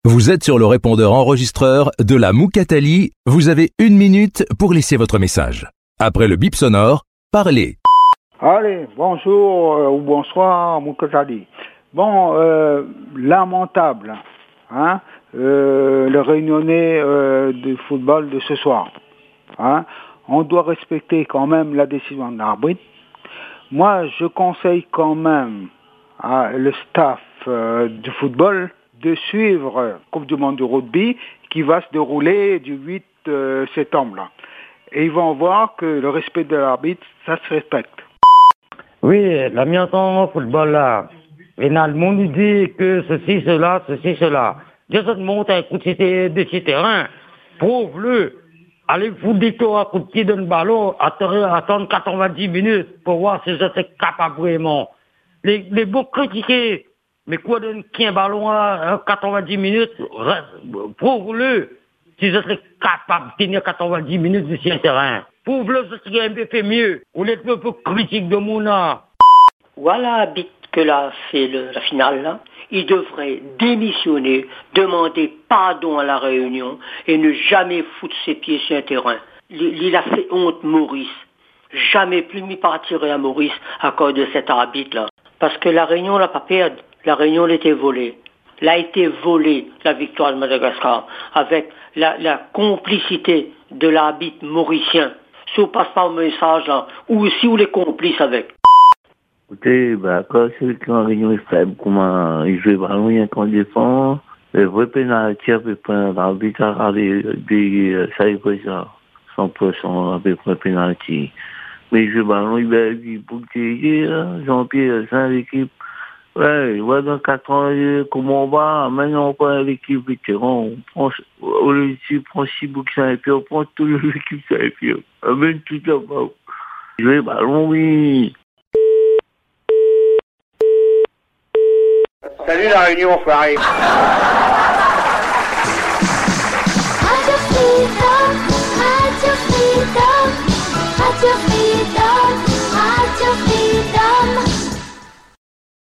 Vous êtes sur le répondeur enregistreur de la Moukatali. Vous avez 1 minute pour laisser votre message. Après le bip sonore, parlez. Allez, bonjour ou bonsoir, Moukatali. Bon, lamentable, hein, le réunionnais de football de ce soir. Hein. On doit respecter quand même la décision de l'arbitre. Moi, je conseille quand même le staff du football de suivre Coupe du Monde du rugby qui va se dérouler du 8 septembre. Là. Et ils vont voir que le respect de l'arbitre, ça se respecte. Oui, la mi-temps au football là, finalement, nous dit que ceci, cela. Je te montre un coup de ces terrains, prouve-le. Allez foutre des tours à coup de pied d'un ballon, attendre 90 minutes pour voir si j'étais capable vraiment. Les beaux critiquer, mais quoi d'un ballon à 90 minutes, prouve-le si j'étais capable de tenir 90 minutes sur un terrain. Prouve-le si tu fait mieux. Ou les peu critiques de Mouna. Voilà, bit que là, c'est la finale, là. Il devrait démissionner, demander pardon à la Réunion et ne jamais foutre ses pieds sur un terrain. Il a fait honte, Maurice. Jamais plus m'y partirait à Maurice à cause de cet arbitre-là. Parce que la Réunion l'a pas perdue. La Réunion l'était volée. Elle a été volée, la victoire de Madagascar, avec la complicité de l'arbitre mauricien. Si on passe pas au message, là, ou si vous les complices avec. Écoutez, quand celui qui en réunion est faible, comment il joue le ballon, il y a qu'on défend, le vrai pénalty à peu près, l'arbitre a regardé ça est quoi ça, 100% à peu près pénalty. Mais il joue le ballon, il va dire, pour que Jean-Pierre, c'est l'équipe. Ouais, ouais, dans 4 ans, comment on va, maintenant on prend l'équipe vétéran, au lieu de prendre 6 boucs et puis on prend toute l'équipe et puis on amène tout là-bas. Jouer le ballon, oui. Salut la Réunion, enfoiré.